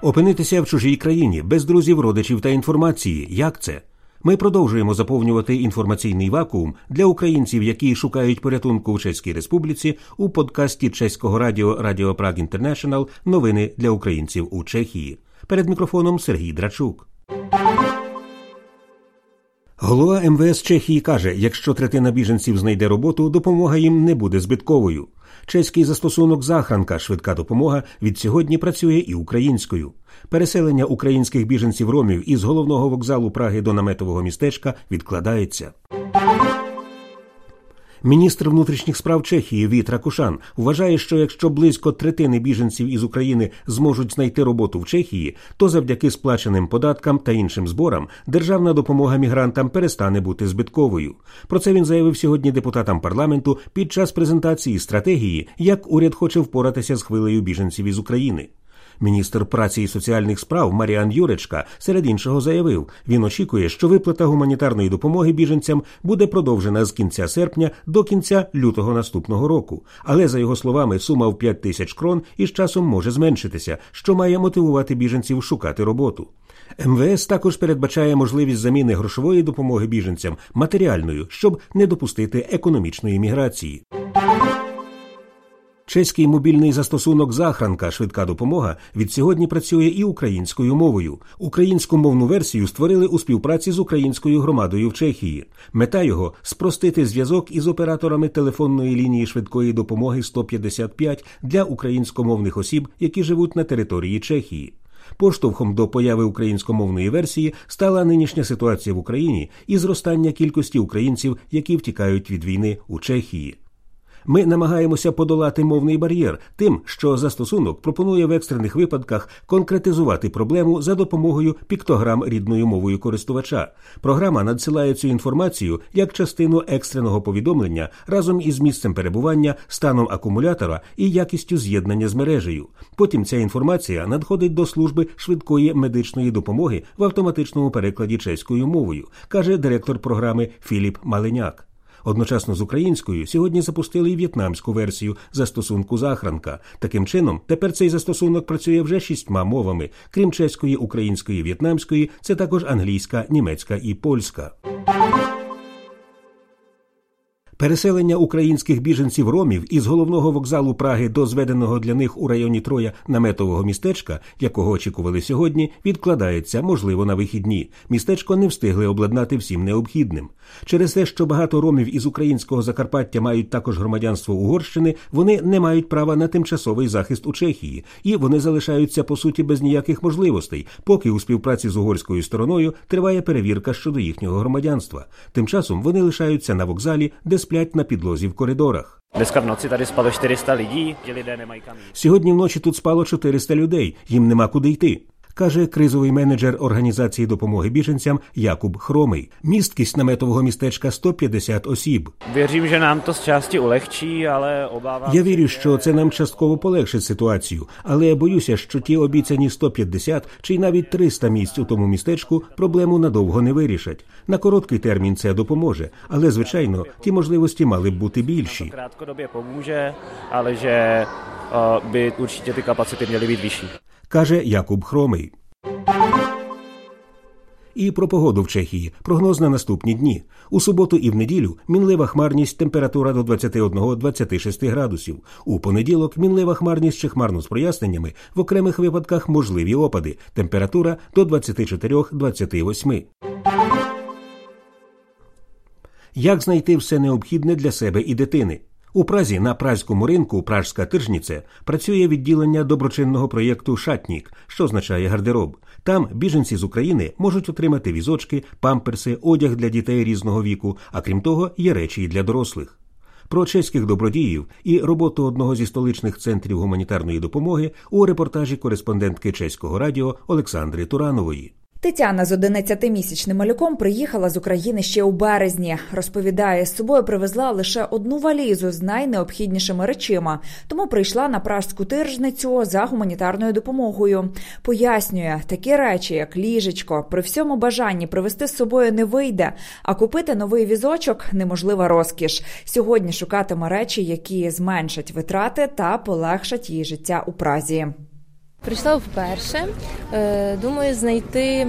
Опинитися в чужій країні, без друзів, родичів та інформації. Як це? Ми продовжуємо заповнювати інформаційний вакуум для українців, які шукають порятунку у Чеській Республіці, у подкасті чеського радіо Radio Prague International «Новини для українців у Чехії». Перед мікрофоном Сергій Драчук. Голова МВС Чехії каже, якщо третина біженців знайде роботу, допомога їм не буде збитковою. Чеський застосунок «Záchranka» швидка допомога від сьогодні працює і українською. Переселення українських біженців-ромів із головного вокзалу Праги до наметового містечка відкладається. Міністр внутрішніх справ Чехії Вít Rakušan вважає, що якщо близько третини біженців із України зможуть знайти роботу в Чехії, то завдяки сплаченим податкам та іншим зборам державна допомога мігрантам перестане бути збитковою. Про це він заявив сьогодні депутатам парламенту під час презентації стратегії, як уряд хоче впоратися з хвилею біженців із України. Міністр праці і соціальних справ Маріан Юречка, серед іншого, заявив, він очікує, що виплата гуманітарної допомоги біженцям буде продовжена з кінця серпня до кінця лютого наступного року. Але, за його словами, сума в 5 тисяч крон із часом може зменшитися, що має мотивувати біженців шукати роботу. МВС також передбачає можливість заміни грошової допомоги біженцям матеріальною, щоб не допустити економічної міграції. Чеський мобільний застосунок «Záchranka» швидка допомога від сьогодні працює і українською мовою. Українську мовну версію створили у співпраці з українською громадою в Чехії. Мета його – спростити зв'язок із операторами телефонної лінії швидкої допомоги 155 для українськомовних осіб, які живуть на території Чехії. Поштовхом до появи українськомовної версії стала нинішня ситуація в Україні і зростання кількості українців, які втікають від війни у Чехії. Ми намагаємося подолати мовний бар'єр тим, що застосунок пропонує в екстрених випадках конкретизувати проблему за допомогою піктограм рідною мовою користувача. Програма надсилає цю інформацію як частину екстреного повідомлення разом із місцем перебування, станом акумулятора і якістю з'єднання з мережею. Потім ця інформація надходить до служби швидкої медичної допомоги в автоматичному перекладі чеською мовою, каже директор програми Філіп Маленяк. Одночасно з українською сьогодні запустили і в'єтнамську версію застосунку «Záchranka». Таким чином, тепер цей застосунок працює вже 6 мовами. Крім чеської, української, в'єтнамської, це також англійська, німецька і польська. Переселення українських біженців-ромів із головного вокзалу Праги до зведеного для них у районі Троя наметового містечка, якого очікували сьогодні, відкладається, можливо, на вихідні. Містечко не встигли обладнати всім необхідним. Через те, що багато ромів із українського Закарпаття мають також громадянство Угорщини, вони не мають права на тимчасовий захист у Чехії, і вони залишаються, по суті, без ніяких можливостей, поки у співпраці з угорською стороною триває перевірка щодо їхнього громадянства. Тим часом вони лишаються на вокзалі, де сплять на підлозі в коридорах. Сьогодні вночі тут спало 400 людей, їм нема куди йти, каже кризовий менеджер організації допомоги біженцям Jakub Хромий. Місткість наметового містечка 150 осіб. Я вірю, що це нам частково полегшить ситуацію, але я боюся, що ті обіцяні 150 чи навіть 300 місць у тому містечку проблему надовго не вирішать. На короткий термін це допоможе, але, звичайно, ті можливості мали б бути більші. Каже Jakub Хромий. І про погоду в Чехії. Прогноз на наступні дні. У суботу і в неділю мінлива хмарність, температура до 21-26 градусів. У понеділок мінлива хмарність чи хмарно з проясненнями, в окремих випадках можливі опади. Температура до 24-28. Як знайти все необхідне для себе і дитини? У Празі на празькому ринку «Пражська тижніце» працює відділення доброчинного проєкту «Шатнік», що означає гардероб. Там біженці з України можуть отримати візочки, памперси, одяг для дітей різного віку, а крім того, є речі і для дорослих. Про чеських добродіїв і роботу одного зі столичних центрів гуманітарної допомоги у репортажі кореспондентки Чеського радіо Олександри Туранової. Тетяна з 11-місячним малюком приїхала з України ще у березні. Розповідає, з собою привезла лише одну валізу з найнеобхіднішими речима, тому прийшла на Пражську тижницю за гуманітарною допомогою. Пояснює, такі речі, як ліжечко, при всьому бажанні привезти з собою не вийде, а купити новий візочок – неможлива розкіш. Сьогодні шукатиме речі, які зменшать витрати та полегшать її життя у Празі. Прийшла вперше. Думаю, знайти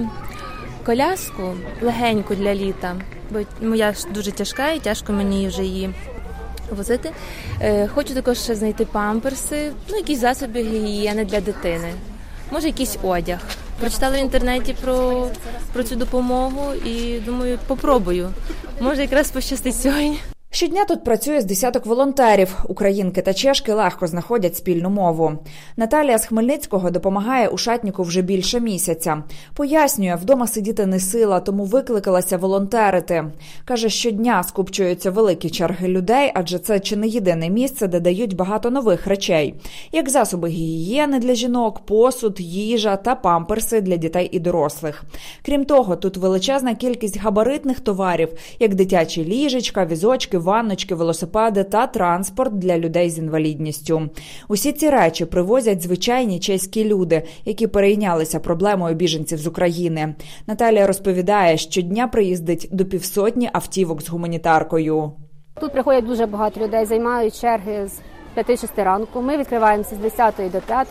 коляску легеньку для літа, бо моя дуже тяжка і тяжко мені вже її возити. Хочу також ще знайти памперси, якісь засоби гігієни для дитини. Може, якийсь одяг. Прочитала в інтернеті про цю допомогу і думаю, попробую. Може, якраз пощастить сьогодні. Щодня тут працює з десяток волонтерів. Українки та чешки легко знаходять спільну мову. Наталія з Хмельницького допомагає Ушатніку вже більше місяця. Пояснює, вдома сидіти не сила, тому викликалася волонтерити. Каже, щодня скупчуються великі черги людей, адже це чи не єдине місце, де дають багато нових речей. Як засоби гігієни для жінок, посуд, їжа та памперси для дітей і дорослих. Крім того, тут величезна кількість габаритних товарів, як дитячі ліжечка, візочки, ванночки, велосипеди та транспорт для людей з інвалідністю. Усі ці речі привозять звичайні чеські люди, які перейнялися проблемою біженців з України. Наталія розповідає, щодня приїздить до 200 автівок з гуманітаркою. Тут приходять дуже багато людей, займають черги з 5-6 ранку. Ми відкриваємося з 10 до 5.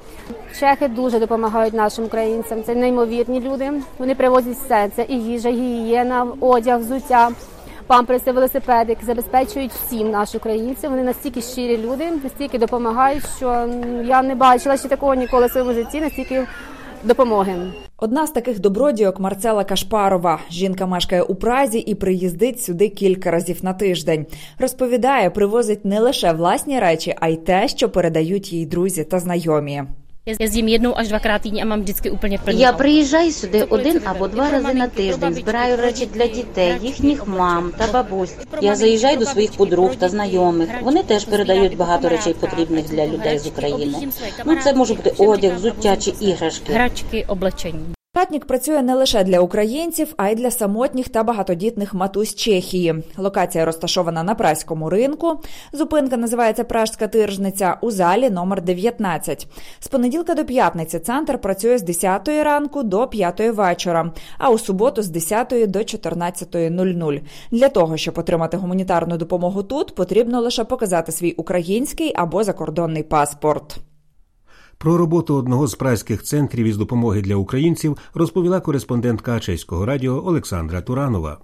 Чехи дуже допомагають нашим українцям. Це неймовірні люди. Вони привозять все. Це і їжа, і гігієна, одяг, взуття, памперси, велосипеди, які забезпечують всім наших українців. Вони настільки щирі люди, настільки допомагають, що я не бачила ще такого ніколи в своєму житті, настільки допомоги. Одна з таких добродійок – Марцела Кашпарова. Жінка мешкає у Празі і приїздить сюди кілька разів на тиждень. Розповідає, привозить не лише власні речі, а й те, що передають їй друзі та знайомі. Jezdím 1 až 2krát týdně a mám vždycky úplně plný. Я приїжджаю сюди 1 або 2 рази на тиждень, збираю речі для дітей, їхніх мам та бабусь. Я заїжджаю до своїх подруг та знайомих. Вони теж передають багато речей потрібних для людей з України. Це може бути одяг, взуття чи іграшки. Hračky, oblečení. Ушатнік працює не лише для українців, а й для самотніх та багатодітних матусь Чехії. Локація розташована на Празькому ринку. Зупинка називається «Пражська тиржниця» у залі номер 19. З понеділка до п'ятниці центр працює з 10 ранку до 5 вечора, а у суботу з 10 до 14:00. Для того, щоб отримати гуманітарну допомогу тут, потрібно лише показати свій український або закордонний паспорт. Про роботу одного з празьких центрів із допомоги для українців розповіла кореспондентка Чеського радіо Олександра Туранова.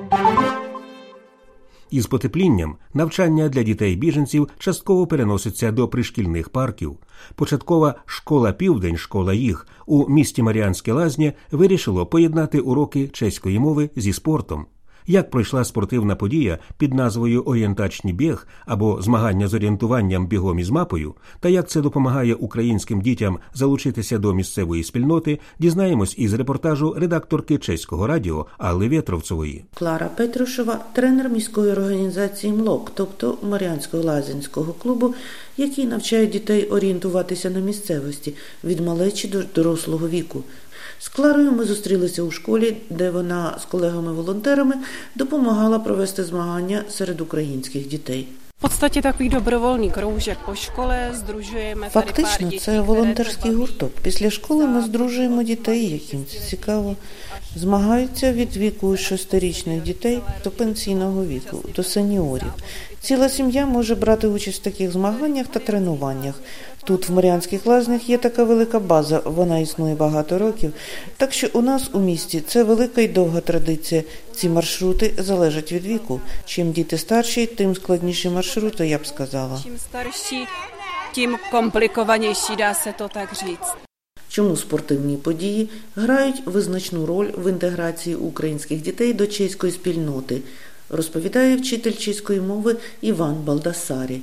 Із потеплінням навчання для дітей-біженців частково переноситься до пришкільних парків. Початкова «Школа Південь», «Школа їх» у місті Маріанське Лазня вирішило поєднати уроки чеської мови зі спортом. Як пройшла спортивна подія під назвою «Орієнтачний біг» або «Змагання з орієнтуванням бігом із мапою», та як це допомагає українським дітям залучитися до місцевої спільноти, дізнаємось із репортажу редакторки Чеського радіо Алли Вєтровцової. Клара Петрушева – тренер міської організації МЛОК, тобто Маріанського Лазянського клубу, який навчає дітей орієнтуватися на місцевості від малечі до дорослого віку. З Кларою ми зустрілися у школі, де вона з колегами-волонтерами допомагала провести змагання серед українських дітей. Фактично, це волонтерський гурток. Після школи ми здружуємо дітей, яким це цікаво. Змагаються від віку 6-річних дітей до пенсійного віку, до сеньорів. Ціла сім'я може брати участь в таких змаганнях та тренуваннях. Тут, в Маріанських Лазнях, є така велика база, вона існує багато років. Так що у нас у місті це велика і довга традиція. Ці маршрути залежать від віку. Чим діти старші, тим складніші маршрути, я б сказала. Чим старші, тим комплікованіші, дá se to так říct. Чому спортивні події грають визначну роль в інтеграції українських дітей до чеської спільноти, розповідає вчитель чеської мови Іван Балдасарі.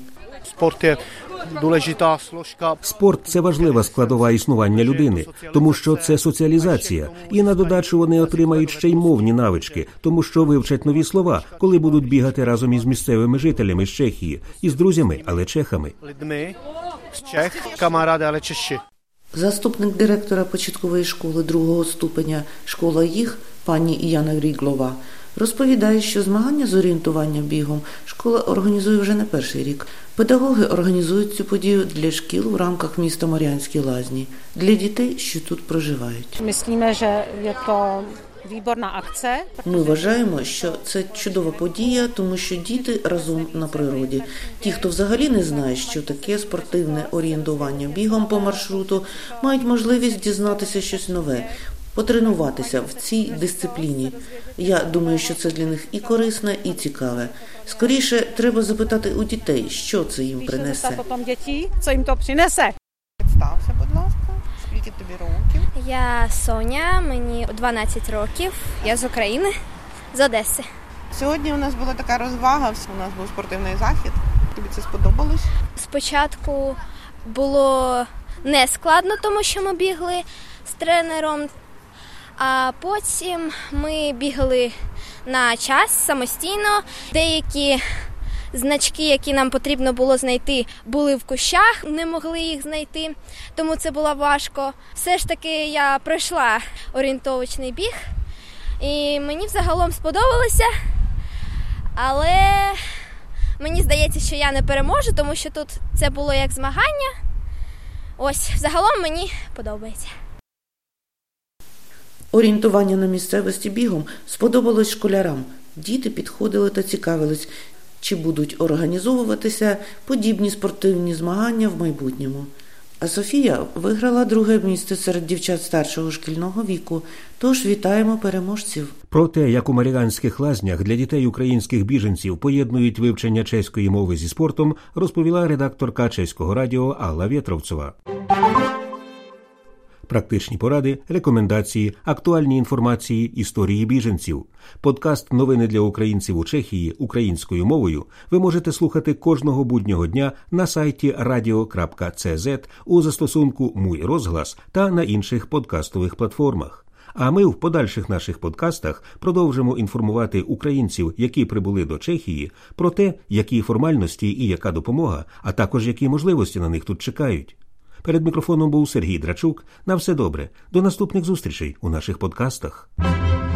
Спорт – це важлива складова існування людини, тому що це соціалізація. І на додачу вони отримають ще й мовні навички, тому що вивчать нові слова, коли будуть бігати разом із місцевими жителями з Чехії, із друзями, але чехами. Заступник директора початкової школи 2-го ступеня «Школа їх» пані Яна Гріглова розповідає, що змагання з орієнтуванням бігом школа організує вже не перший рік. Педагоги організують цю подію для шкіл в рамках міста Маріанські Лазні, для дітей, що тут проживають. Myslíme, že je to Výborná akce. Ми вважаємо, що це чудова подія, тому що діти разом на природі. Ті, хто взагалі не знає, що таке спортивне орієнтування бігом по маршруту, мають можливість дізнатися щось нове, потренуватися в цій дисципліні. Я думаю, що це для них і корисне, і цікаве. Скоріше, треба запитати у дітей, що це їм принесе. Потім дітей, що їм то принесе. Представся, будь ласка. Скільки тобі років? Я Соня, мені 12 років. Я з України, з Одеси. Сьогодні у нас була така розвага, у нас був спортивний захід. Тобі це сподобалось? Спочатку було не складно, тому що ми бігли з тренером, а потім ми бігали на час самостійно. Деякі значки, які нам потрібно було знайти, були в кущах, не могли їх знайти, тому це було важко. Все ж таки я пройшла орієнтовочний біг, і мені взагалом сподобалося, але мені здається, що я не переможу, тому що тут це було як змагання. Ось, взагалом мені подобається. Орієнтування на місцевості бігом сподобалось школярам. Діти підходили та цікавились, чи будуть організовуватися подібні спортивні змагання в майбутньому. А Софія виграла друге місце серед дівчат старшого шкільного віку. Тож вітаємо переможців. Про те, як у Маріганських лазнях для дітей українських біженців поєднують вивчення чеської мови зі спортом, розповіла редакторка Чеського радіо Алла Вєтровцова. Практичні поради, рекомендації, актуальні інформації, історії біженців. Подкаст «Новини для українців у Чехії» українською мовою ви можете слухати кожного буднього дня на сайті radio.cz, у застосунку «Мій розглас» та на інших подкастових платформах. А ми в подальших наших подкастах продовжимо інформувати українців, які прибули до Чехії, про те, які формальності і яка допомога, а також які можливості на них тут чекають. Перед мікрофоном був Сергій Драчук. На все добре. До наступних зустрічей у наших подкастах.